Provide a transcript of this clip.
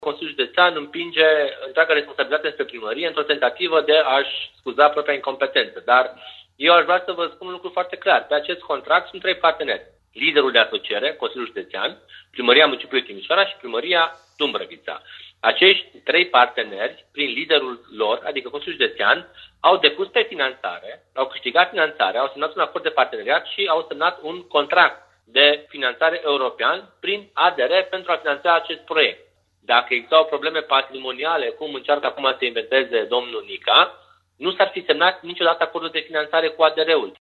Consiliul Județean împinge întreaga responsabilitate spre primărie într-o tentativă de a-și scuza propria incompetență. Dar eu aș vrea să vă spun un lucru foarte clar. Pe acest contract sunt 3 parteneri. Liderul de asociere, Consiliul Județean, Primăria Municipiului Timișoara și Primăria Dumbrăvița. Acești 3 parteneri, prin liderul lor, adică Consiliul Județean, au depus pe finanțare, au câștigat finanțare, au semnat un acord de parteneriat și au semnat un contract de finanțare european prin ADR pentru a finanța acest proiect. Dacă existau probleme patrimoniale, cum încearcă acum să inventeze domnul Nica, nu s-ar fi semnat niciodată acordul de finanțare cu ADR-ul.